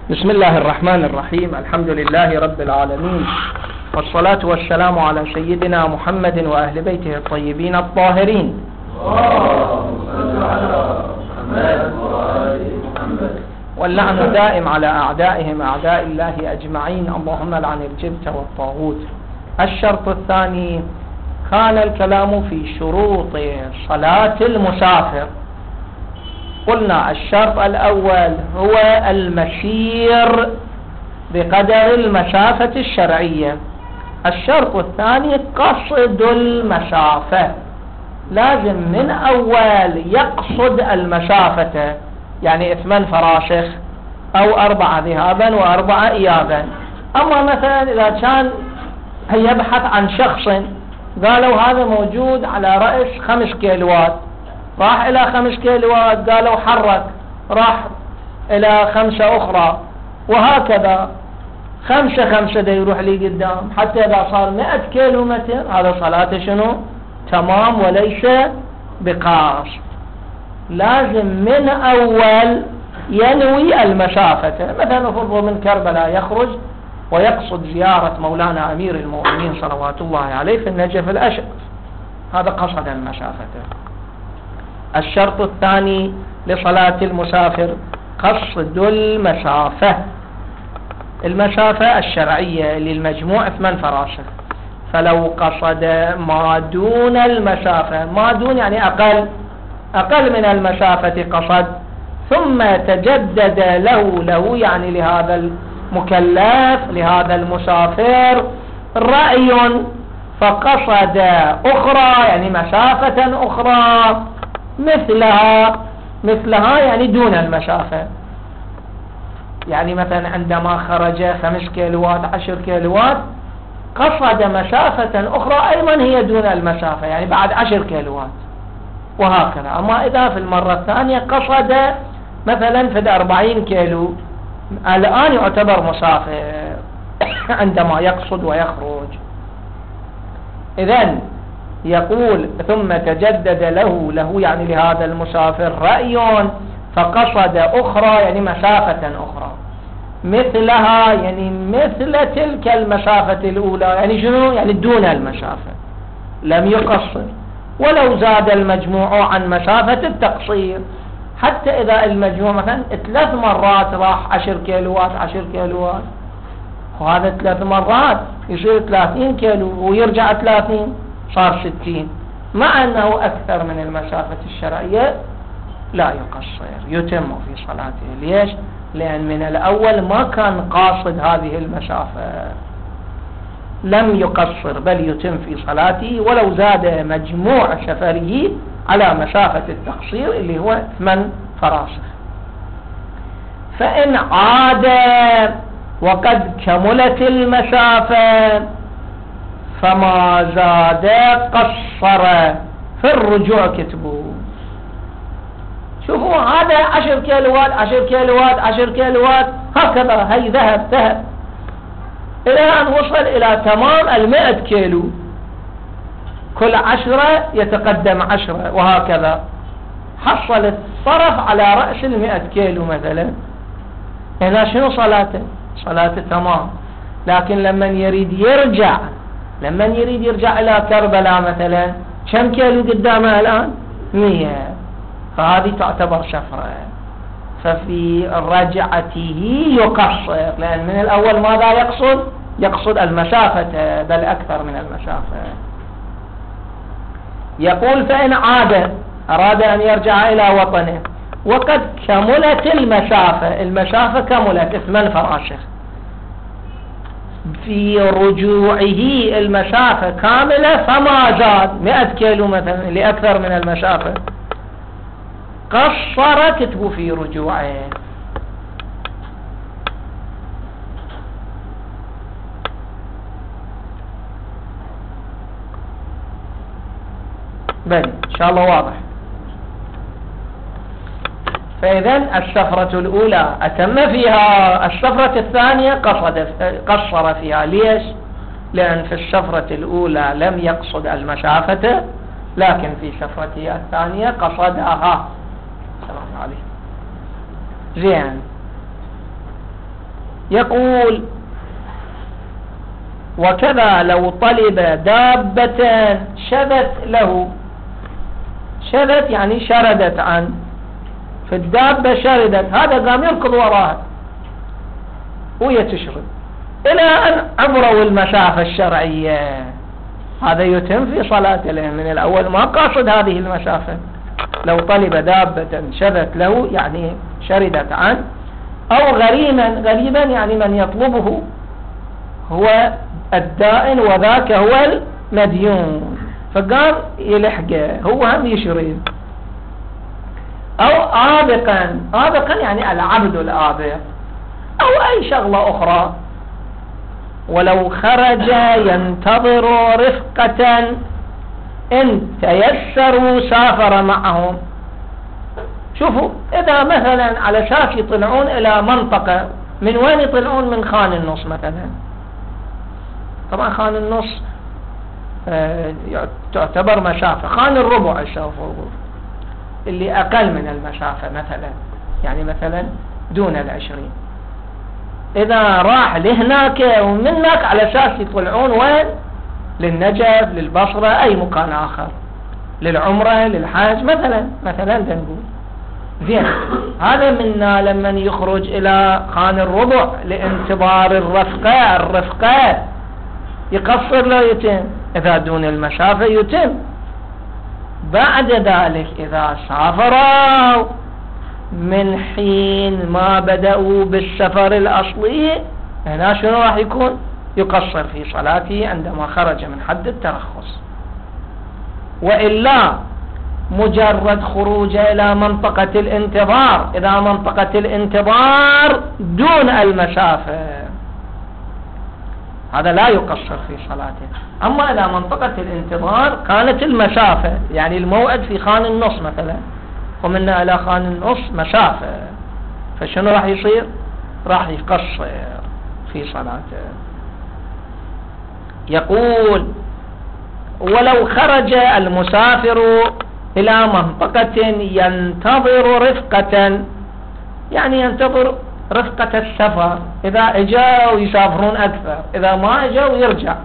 بسم الله الرحمن الرحيم. الحمد لله رب العالمين، والصلاة والسلام على سيدنا محمد وأهل بيته الطيبين الطاهرين. واللعن دائم على أعدائهم أعداء الله أجمعين، اللهم لعن الجبت والطاغوت. الشرط الثاني، كان الكلام في شروط صلاة المسافر. قلنا الشرط الأول هو المسير بقدر المسافة الشرعية. الشرط الثاني قصد المسافة، لازم من أول يقصد المسافة، يعني 8 فراسخ أو 4 ذهابا و4 إيابا. أما مثلا إذا كان يبحث عن شخص قالوا هذا موجود على رأس 5 كيلوات، راح إلى 5 كيلوات، قالوا حرك، راح إلى 5 أخرى، وهكذا 5 دا يروح لي قدام حتى إذا صار 100 كيلو متر. هذا صلاة شنو؟ تمام وليس بقاص. لازم من أول ينوي المسافة. مثلا نفرض من كربلاء يخرج ويقصد زيارة مولانا أمير المؤمنين صلوات الله عليه في النجف الأشرف، هذا قصد المسافة. الشرط الثاني لصلاة المسافر قصد المسافة، المسافة الشرعية للمجموع 8 فراسخ. فلو قصد ما دون المسافة، ما دون يعني أقل من المسافة قصد، ثم تجدد له يعني لهذا المكلف لهذا المسافر رأي فقصد أخرى يعني مسافة أخرى مثلها يعني دون المسافة. يعني مثلا عندما خرج 5 كيلوات 10 كيلوات قصد مسافة أخرى أيضا هي دون المسافة، يعني بعد 10 كيلوات وهكذا. أما إذا في المرة الثانية قصد مثلا في 40 كيلو، الآن يعتبر مسافر عندما يقصد ويخرج. إذن يقول ثم تجدد له يعني لهذا المسافر رأي فقصد أخرى يعني مسافة أخرى مثلها، يعني مثل تلك المسافة الأولى، يعني شنو؟ يعني دون المسافة، لم يقصر. ولو زاد المجموع عن مسافة التقصير، حتى إذا المجموع مثلا 3 مرات راح 10 كيلوات 10 كيلوات، وهذا 3 مرات يصير 30 كيلو ويرجع 30 صار 60، مع أنه أكثر من المسافة الشرعية لا يقصر، يتم في صلاته. ليش؟ لأن من الأول ما كان قاصد هذه المسافة، لم يقصر بل يتم في صلاته ولو زاد مجموع سفره على مسافة التقصير اللي هو 8 فراسخ. فإن عاد وقد كملت المسافة فما زاد قصر في الرجوع كتبوا. شوفوا هذا 10 كيلوات 10 كيلوات 10 كيلوات هكذا، هي ذهب إلى أن وصل إلى تمام 100 كيلو، كل 10 يتقدم 10 وهكذا، حصل الطرف على رأس 100 كيلو مثلا. هنا شنو صلاته؟ صلاته تمام. لكن لما يريد يرجع إلى كربلاء مثلا، كم كيلو قدامه الآن؟ 100، فهذه تعتبر سفرة، ففي رجعته يقصر، لأن من الأول ماذا يقصد المسافة بل أكثر من المسافة. يقول فإن أراد أن يرجع إلى وطنه وقد كملت المسافة كملت 8 فراسخ، في رجوعه المسافة كاملة فما زاد 100 كيلو مثلا لأكثر من المسافة، قصر كتبه في رجوعه. بل إن شاء الله واضح. فإذن السفرة الأولى أتم فيها، السفرة الثانية قصر فيها. ليش؟ لأن في السفرة الأولى لم يقصد المسافة، لكن في سفرته الثانية قصدها. السلام عليكم. زين. يقول وكذا لو طلب دابة شذت له، شذت يعني شردت عنه، فالدابة شردت، هذا قام يركض وراها وهي تشرد إلى أن عبروا المسافة الشرعية، هذا يتم في صلاته لأن من الأول ما قاصد هذه المسافة. لو طلب دابة شذت له يعني شردت عنه، أو غريبا يعني من يطلبه هو الدائن وذاك هو المديون، فقام يلحقه هو هم يشرد. أو آبقا يعني العبد الآبق، أو أي شغلة أخرى. ولو خرج ينتظر رفقة إن تيسروا سافر معهم. شوفوا إذا مثلا على أساس يطلعون إلى منطقة، من وين يطلعون؟ من خان النص مثلا. طبعا خان النص تعتبر مسافة، خان الربع اللي أقل من المسافة مثلا، يعني مثلا دون 20. إذا راح لهناك ومن هناك على أساس يطلعون وين؟ للنجف، للبصرة، أي مكان آخر، للعمرة، للحاج مثلا نقول زين. هذا منا لمن يخرج إلى خان الربع لانتظار الرفقة يقصر لا يتم، إذا دون المسافة يتم. بعد ذلك إذا سافروا من حين ما بدأوا بالسفر الأصلي، هنا شنو راح يكون؟ يقصر في صلاته عندما خرج من حد الترخص. وإلا مجرد خروج إلى منطقة الانتظار، إذا منطقة الانتظار دون المسافة هذا لا يقصر في صلاته. أما إذا منطقة الانتظار كانت المسافة، يعني الموعد في خان النص مثلا، ومنا إلى خان النص مسافة، فشنو راح يصير؟ راح يقصر في صلاته. يقول ولو خرج المسافر إلى منطقة ينتظر رفقة، يعني ينتظر رفقة السفر، إذا اجاوا يسافرون أكثر، إذا ما اجاوا يرجع.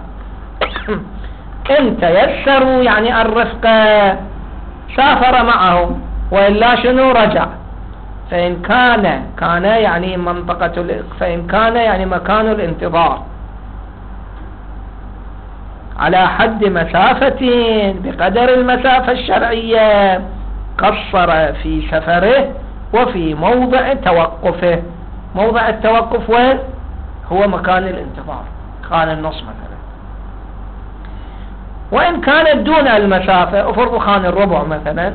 إن تيسروا يعني الرفقة سافر معهم، وإلا شنو؟ رجع. فإن كان يعني فإن كان يعني مكان الانتظار على حد مسافة بقدر المسافة الشرعية قصر في سفره وفي موضع توقفه. موضع التوقف وين؟ هو مكان الانتظار، خان النص مثلا. وإن كانت دون المسافة، أفرض خان الربع مثلا،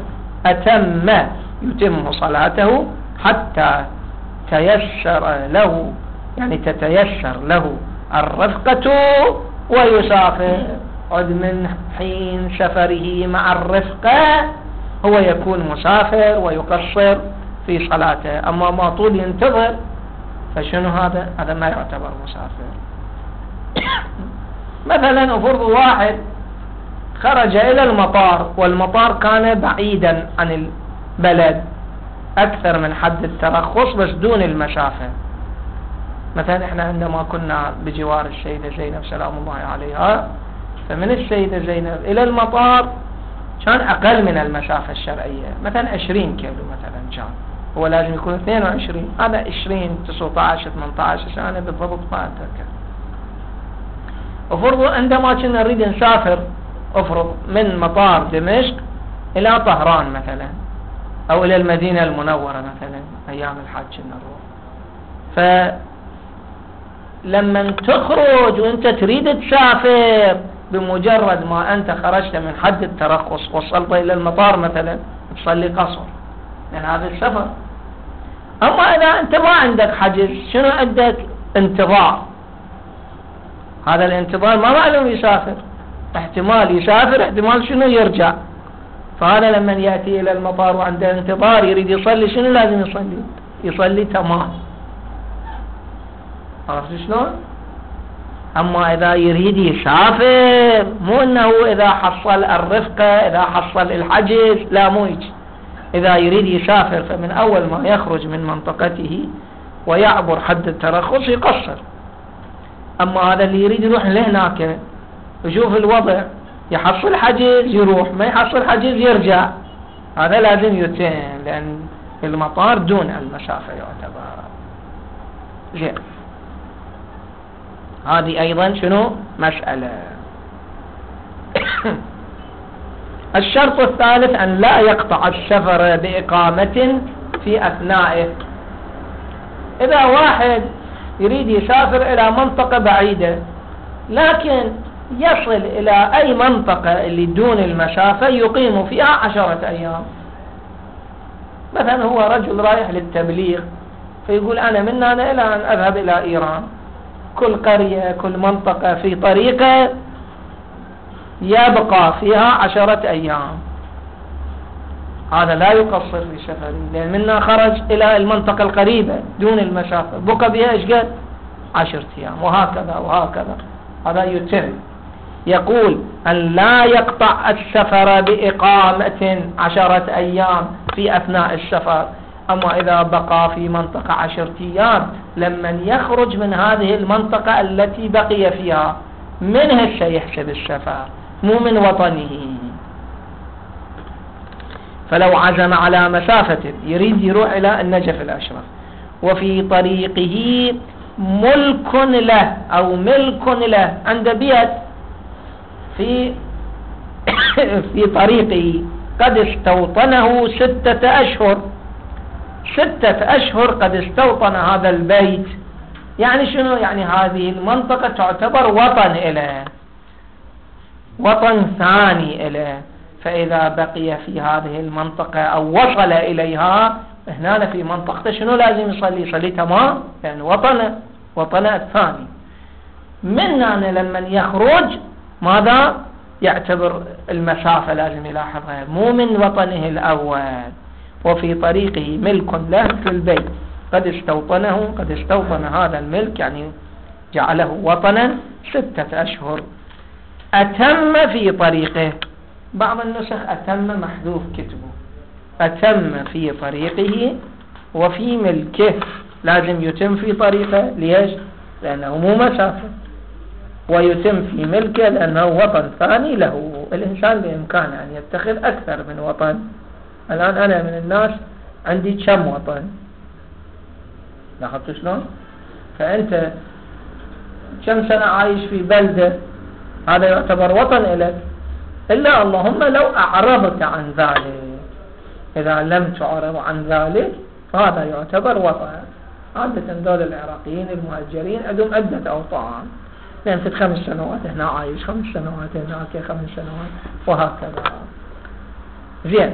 يتم صلاته حتى تيسر له، يعني تتيسر له الرفقة ويسافر. عد من حين سفره مع الرفقة هو يكون مسافر ويقصر في صلاته. أما ما طول ينتظر فشنو هذا ما يعتبر مسافر. مثلا أفرض واحد خرج إلى المطار، والمطار كان بعيدا عن البلد أكثر من حد الترخص بس دون المسافة. مثلا إحنا عندما كنا بجوار السيدة زينب سلام الله عليها، فمن السيدة زينب إلى المطار كان أقل من المسافة الشرعية، مثلا 20 كيلو مثلا كان، هو لازم يكون 22، هذا 20 19 18 سنة بالضبط ما أتذكر. أفرض عندما كنا نريد نسافر، أفرض من مطار دمشق إلى طهران مثلا، أو إلى المدينة المنورة مثلا أيام الحج كنا نروح، فلما تخرج وانت تريد تسافر بمجرد ما أنت خرجت من حد الترخص وصلت إلى المطار مثلا تصلي قصر، لأن هذا السفر. أما إذا أنت ما عندك حجز، شنو عندك؟ انتظار. هذا الانتظار ما معلوم يسافر، احتمال يسافر، احتمال شنو يرجع. فهذا لما يأتي إلى المطار وعنده انتظار يريد يصلي، شنو لازم يصلي تمام. عرفت شلون؟ أما إذا يريد يسافر، مو أنه إذا حصل الرفقة إذا حصل الحجز، لا مو يجي. إذا يريد يسافر فمن أول ما يخرج من منطقته ويعبر حد الترخص يقصر. أما هذا اللي يريد يروح لهناك يشوف الوضع، يحصل حجز يروح، ما يحصل حجز يرجع، هذا لازم يتم، لأن المطار دون المسافة يعتبر. زين، هذه أيضا شنو مسألة. الشرط الثالث أن لا يقطع السفر بإقامة في أثنائه. إذا واحد يريد يسافر إلى منطقة بعيدة لكن يصل إلى أي منطقة اللي دون المسافة يقيم فيها 10 أيام، مثلا هو رجل رايح للتبليغ فيقول أنا من هنا إلى أن أذهب إلى إيران، كل قرية كل منطقة في طريقة يبقى فيها 10 أيام، هذا لا يقصر في سفره، لأن منا خرج إلى المنطقة القريبة دون المسافة بقى بها إيش قد 10 أيام، وهكذا وهكذا، هذا يتم. يقول أن لا يقطع السفر بإقامة 10 أيام في أثناء السفر. أما إذا بقى في منطقة 10 أيام لمن يخرج من هذه المنطقة التي بقي فيها منها سيحسب السفر مو من وطنه. فلو عزم على مسافة يريد يروح إلى النجف الأشرف وفي طريقه ملك له أو ملك له عند بيت في طريقه قد استوطنه 6 أشهر، 6 أشهر قد استوطن هذا البيت، يعني شنو؟ يعني هذه المنطقة تعتبر وطن إله، وطن ثاني إله. فإذا بقي في هذه المنطقة أو وصل إليها هنا في منطقته شنو لازم يصلي تمام، يعني وطنه الثاني. من هنا لما يخرج ماذا يعتبر المسافة لازم يلاحظها مو من وطنه الأول. وفي طريقه ملك له في البيت قد استوطن هذا الملك، يعني جعله وطنا 6 أشهر. أتم في طريقه، بعض النسخ أتم محذوف كتبه، أتم في طريقه وفي ملكه، لازم يتم في طريقه، ليش؟ لأنه مو مسافة، ويتم في ملكه لأنه وطن ثاني له. الإنسان بإمكانه أن يتخذ أكثر من وطن. الآن أنا من الناس عندي كم وطن، لاحظت شلون؟ فأنت كم سنة عايش في بلدة، هذا يعتبر وطن لك، إلا اللهم لو أعرضت عن ذلك. إذا لم تعرض عن ذلك فهذا يعتبر وطن. عادة دول العراقيين المهجرين عندهم عدة أوطان، لأن في 5 سنوات هنا عايش، 5 سنوات هناك، 5 سنوات، وهكذا. زين،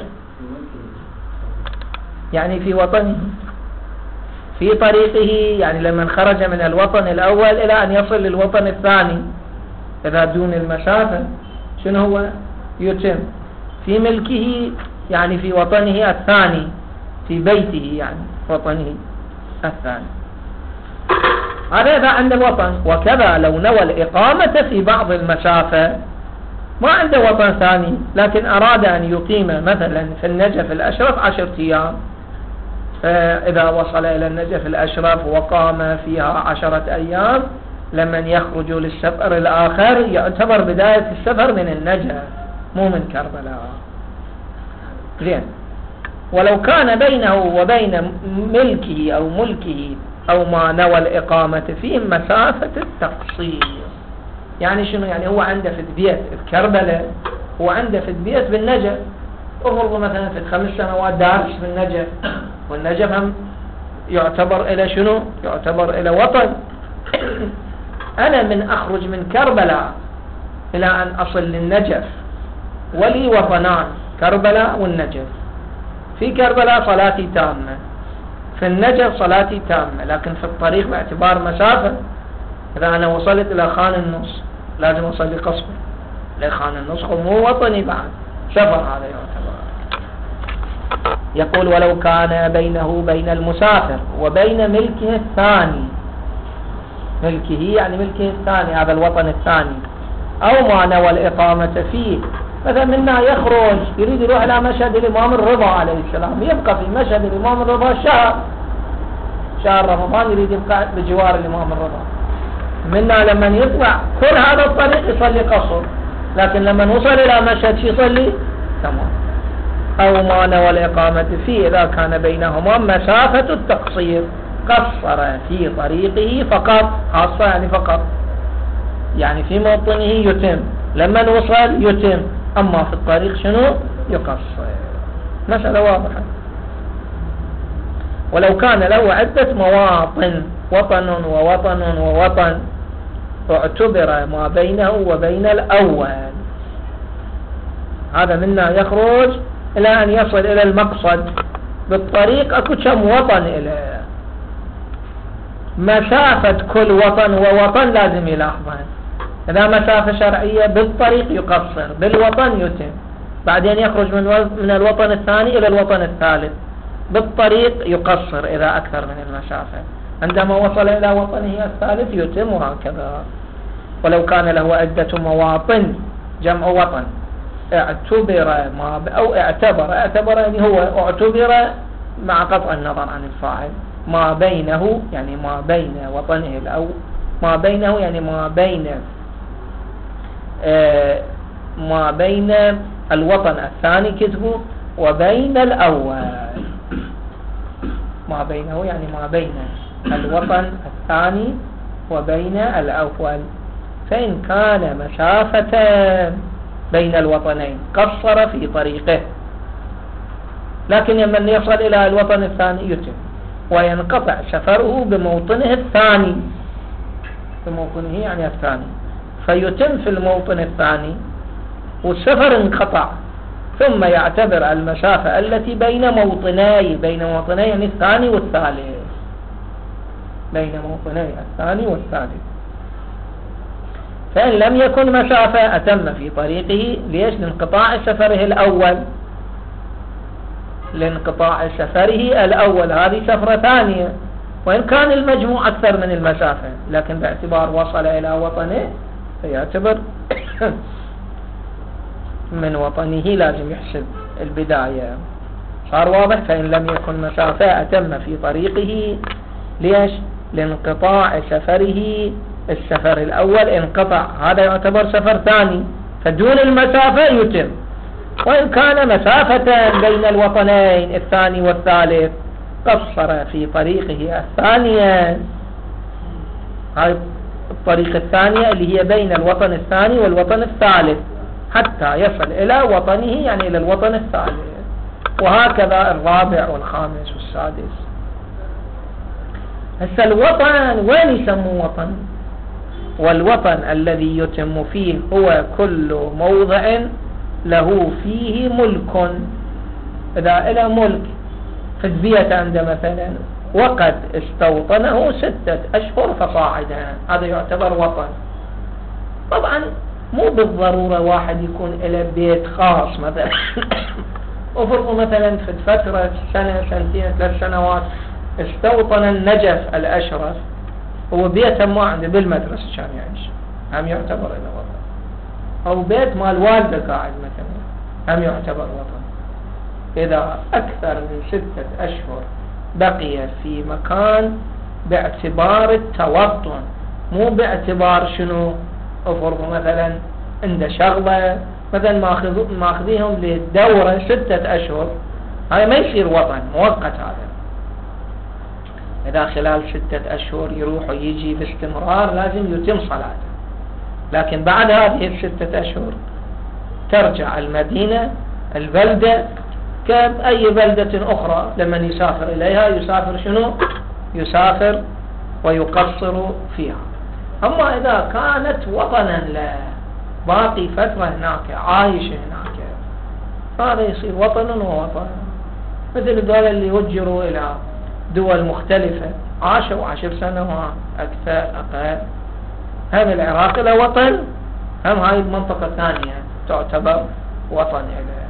يعني في وطنه في طريقه، يعني لمن خرج من الوطن الأول إلى أن يصل للوطن الثاني إذا دون المسافة شنو هو يتم في ملكه، يعني في وطنه الثاني، في بيته، يعني وطنه الثاني. هذا إذا عند الوطن. وكذا لو نوى الإقامة في بعض المسافة، ما عنده وطن ثاني لكن أراد أن يقيم مثلا في النجف الأشرف 10 أيام، فإذا وصل إلى النجف الأشرف وقام فيها 10 أيام، لمن يخرج للسفر الآخر يعتبر بداية السفر من النجف مو من كربلاء. زين، ولو كان بينه وبين ملكه أو ما نوى الإقامة فيه مسافة التقصير. يعني شنو؟ يعني هو عنده في بيت بكربلاء، هو عنده في بيت بالنجف، أفرض مثلا في 5 سنوات دارس في النجف، والنجف هم يعتبر إلى شنو؟ يعتبر إلى وطن. أنا من أخرج من كربلاء إلى أن أصل للنجف ولي وطنان، كربلاء والنجف. في كربلاء صلاتي تامة، في النجف صلاتي تامة، لكن في الطريق باعتبار مسافة، إذا أنا وصلت إلى خان النص لازم أصلي قصبة، لخان النص مو وطني بعد، سفر هذا يعتبر. يقول ولو كان بينه بين المسافر وبين ملكه الثاني، ملكه يعني ملكه الثاني هذا الوطن الثاني، أو ما نوى الإقامة فيه، مثلا منا يخرج يريد يروح إلى مشهد الإمام الرضا عليه السلام، يبقى في مشهد الإمام الرضا شهر رمضان يريد يبقى بجوار الإمام الرضا. منا لما يطلع كل هذا الطريق يصلي قصر، لكن لما وصل إلى مشهد يصلي تمام. أو ما نوى الإقامة فيه إذا كان بينهما مسافة التقصير قصر في طريقه فقط، خاصة يعني فقط، يعني في موطنه يتم، لما وصل يتم، أما في الطريق شنو يقصر. مسألة واضحة. ولو كان له عدة مواطن، وطن ووطن ووطن، اعتبر ما بينه وبين الأول. هذا منا يخرج إلى أن يصل إلى المقصد. بالطريق أكو كم وطن إليه، مسافة كل وطن ووطن لازم يلاحظها. إذا مسافة شرعية بالطريق يقصر، بالوطن يتم، بعدين يخرج من الوطن الثاني إلى الوطن الثالث، بالطريق يقصر إذا أكثر من المسافة، عندما وصل إلى وطنه الثالث يتم، وهكذا. ولو كان له عدة مواطن، جمع وطن، اعتبر أو اعتبر يعني هو اعتبر مع قطع النظر عن الفاعل ما بينه، يعني ما بين وطنه ما بينه يعني ما بين الوطن الثاني كتبه وبين الأول. ما بينه يعني ما بين الوطن الثاني وبين الأول. فإن كان مسافة بين الوطنين قصر في طريقه، لكن لمن يصل إلى الوطن الثاني يتم، وينقطع سفره بموطنه الثاني، بموطنه يعني الثاني، فيتم في الموطن الثاني والسفر انقطع، ثم يعتبر المسافة التي بين موطني يعني الثاني والثالث، بين موطني الثاني والثالث. فإن لم يكن مسافة أتم في طريقه، ليش؟ لانقطاع سفره الأول، لانقطاع سفره الأول، هذه سفرة ثانية. وإن كان المجموع أكثر من المسافة، لكن باعتبار وصل إلى وطنه فيعتبر من وطنه، لازم يحسب البداية. صار واضح؟ فإن لم يكن مسافة أتم في طريقه، ليش؟ لانقطاع سفره، السفر الأول انقطع، هذا يعتبر سفر ثاني، فدون المسافة يتم. وإن كان مسافة بين الوطنين الثاني والثالث قصر في طريقه الثانية، هاي الطريقة الثانية اللي هي بين الوطن الثاني والوطن الثالث، حتى يصل إلى وطنه يعني إلى الوطن الثالث، وهكذا الرابع والخامس والسادس. هسه الوطن وين يسموه وطن؟ والوطن الذي يتم فيه هو كل موضع له فيه ملك. إذا إلى ملك في البيت عنده مثلا وقد استوطنه 6 أشهر فصاعدا، هذا يعتبر وطن. طبعا مو بالضرورة واحد يكون إلى بيت خاص مثلا أفرضوا مثلا في فترة سنة سنتين 3 سنوات استوطن النجف الأشرف، هو بيته ما عنده بالمدرسة كان يعيش، هم يعتبر إلى وطن. أو بيت مال والده قاعد مثلا، هم يعتبر وطن. إذا أكثر من 6 أشهر بقي في مكان باعتبار التوطن، مو باعتبار شنو، أفرض مثلا عنده شغلة مثلا ماخذيهم للدورة 6 أشهر، هذا ما يصير وطن مؤقت. هذا إذا خلال 6 أشهر يروح ويجي باستمرار لازم يتم صلاته، لكن بعد هذه 6 أشهر ترجع المدينة البلدة كأي بلدة أخرى، لمن يسافر إليها يسافر شنو؟ يسافر ويقصر فيها. أما إذا كانت وطنا له باقي فترة هناك عايش هناك، هذا يصير وطن ووطن. مثل الدول اللي يهجروا إلى دول مختلفة عاشوا 10 سنوات أكثر أقل، هم العراق له وطن، هم هاي المنطقة الثانية تعتبر وطن إليه.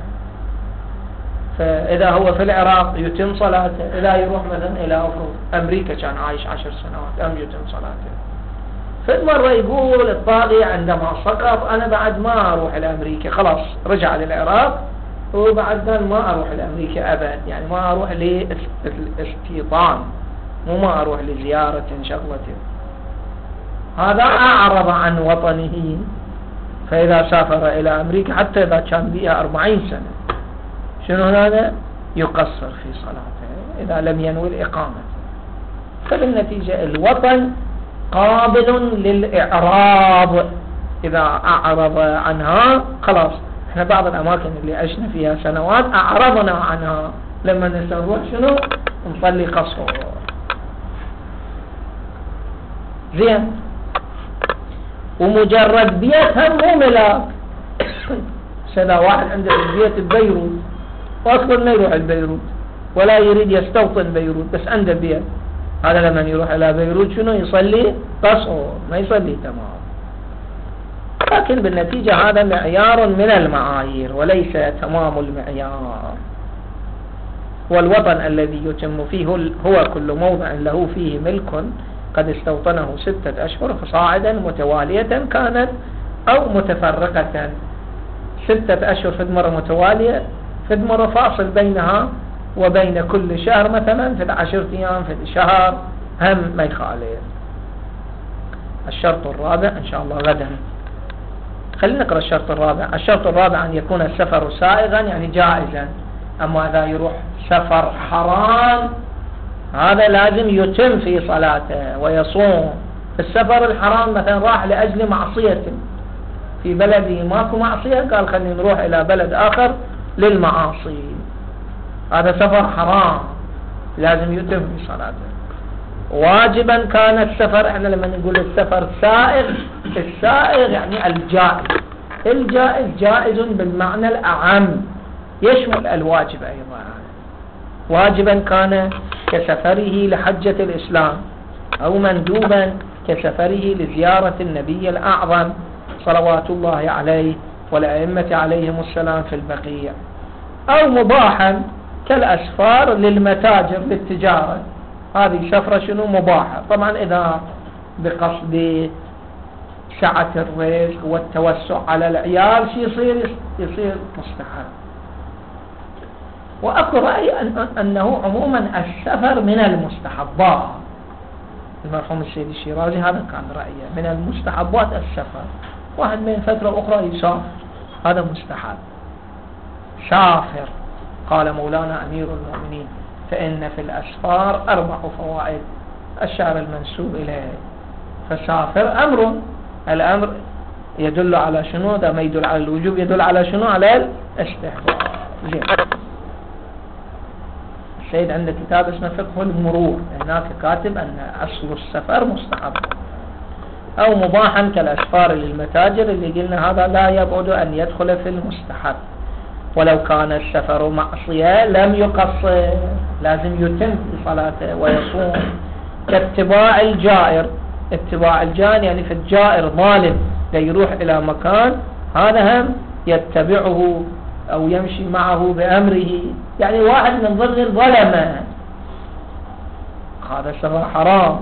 فإذا هو في العراق يتم صلاته، إذا يروح مثلا إلى أمريكا كان عايش 10 سنوات يتم صلاته. فالمرة يقول الطاغية عندما سقط أنا بعد ما أروح إلى أمريكا، خلاص رجع للعراق وبعد ما أروح إلى أمريكا أبد، يعني ما أروح لاستيطان مو ما أروح لزيارة شغلة. هذا أعرض عن وطنه، فإذا سافر إلى أمريكا حتى إذا كان بها 40 سنة شنو هذا؟ يقصر في صلاته إذا لم ينوي الإقامة. فبالنتيجة الوطن قابل للإعراض، إذا أعرض عنها خلاص. احنا بعض الأماكن اللي عشنا فيها سنوات أعرضنا عنها، لما نروح شنو؟ نصلي قصر. زين. ومجرد بيت هم مو ملاك. سنة واحد عنده بيت ببيروت وأصلا ما يروح البيروت ولا يريد يستوطن بيروت، بس عنده بيت، هذا لما يروح إلى بيروت شنو؟ يصلي قصر، ما يصلي تمام. لكن بالنتيجة هذا معيار من المعايير وليس تمام المعيار. والوطن الذي يتم فيه هو كل موضع له فيه ملك قد استوطنه 6 أشهر فصاعدا متوالية كانت أو متفرقة. 6 أشهر في مرة متوالية، في مرة فاصل بينها وبين كل شهر، مثلا في 10 أيام في شهر، هم ما يخالف. الشرط الرابع إن شاء الله غدا. خلينا نقرأ الشرط الرابع. الشرط الرابع أن يكون السفر سائغا يعني جائزا. أما إذا يروح سفر حرام هذا لازم يتم في صلاته ويصوم. السفر الحرام مثلا راح لأجل معصية في بلده ماكو معصية، قال خلينا نروح إلى بلد آخر للمعاصي، هذا سفر حرام لازم يتم في صلاته. واجبا كان السفر، احنا لما نقول السفر سائغ، السائغ يعني الجائز. الجائز جائز بالمعنى الأعم، يشمل الواجب أيضا. واجبا كان كسفره لحجة الإسلام، أو مندوبا كسفره لزيارة النبي الأعظم صلوات الله عليه والأئمة عليهم السلام في البقيع، أو مباحا كالأسفار للمتاجر للتجارة، هذه سفرة شنو؟ مباحة. طبعا إذا بقصد سعة الرزق والتوسع على العيال يصير مستحب. وأكو رأي أنه عموما السفر من المستحبات. المرحوم السيد الشيرازي هذا كان رأيه، من المستحبات السفر. واحد من فترة أخرى يسافر هذا مستحب. سافر، قال مولانا أمير المؤمنين فإن في الأسفار 4 فوائد، الشعر المنسوب إليه. فسافر أمر، الأمر يدل على شنو؟ ده ما يدل على الوجوب، يدل على شنو؟ على الاستحباب. زين. السيد عنده كتاب اسمه فقه المرور، هناك كاتب أن أصل السفر مستحب. أو مباحا كالأسفار للمتاجر اللي قلنا هذا لا يبعد أن يدخل في المستحب. ولو كان السفر معصية لم يقصر، لازم يتم في صلاته ويصوم. كاتباع الجائر، اتباع الجائر يعني في الجائر ظالم ليروح إلى مكان، هذا هم يتبعه أو يمشي معه بأمره، يعني واحد من ضمن الظلمة، هذا سفر حرام.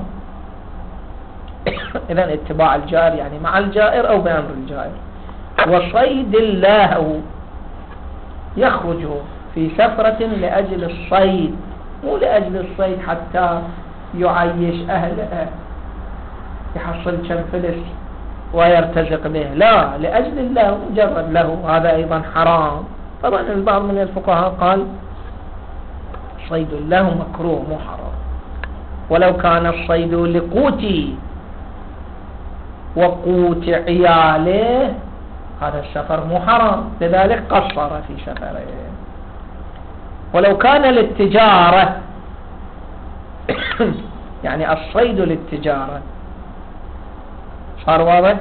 إذن اتباع الجائر يعني مع الجائر أو بأمر الجائر. وصيد اللهو، يخرج في سفرة لأجل الصيد، مو لأجل الصيد حتى يعيش أهله يحصل كم فلس ويرتزق به، لا، لأجل الله مجرد له، هذا أيضا حرام. طبعا البعض من الفقهاء قال صيد الله مكروه مو حرام. ولو كان الصيد لقوتي وقوت عياله هذا السفر مو حرام، لذلك قصر في سفره. ولو كان للتجارة يعني الصيد للتجارة، صار واضح؟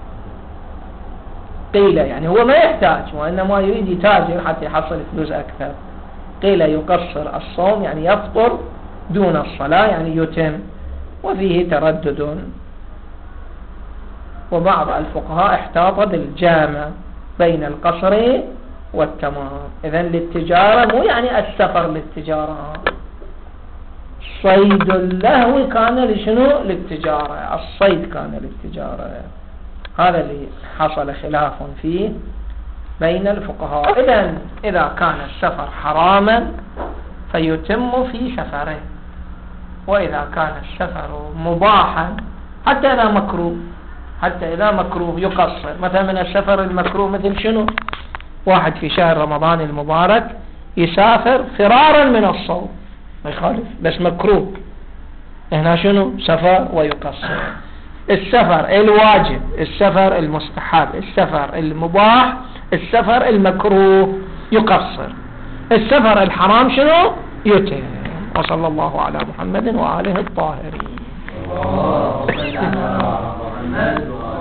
قيل يعني هو ما يحتاج وإنما يريد يتاجر حتى يحصل فلوس أكثر، قيل يقصر الصوم يعني يفطر دون الصلاة يعني يتم، وفيه تردد. وبعض الفقهاء احتاط بالجامع بين القصر والتمام. إذن للتجارة مو يعني السفر للتجارة، صيد اللهو كان لشنو؟ للتجارة، الصيد كان للتجارة. هذا اللي حصل خلاف فيه بين الفقهاء. إذن إذا كان السفر حراما فيتم في سفره، وإذا كان السفر مباحا حتى إذا مكروه يقصر. مثلا من السفر المكروه مثل شنو؟ واحد في شهر رمضان المبارك يسافر فرارا من الصوم ما يخالف، بس مكروه، هنا شنو؟ سفر ويقصر. السفر الواجب، السفر المستحب، السفر المباح، السفر المكروه يقصر. السفر الحرام شنو؟ يتم. وصلى الله على محمد وآله الطاهرين.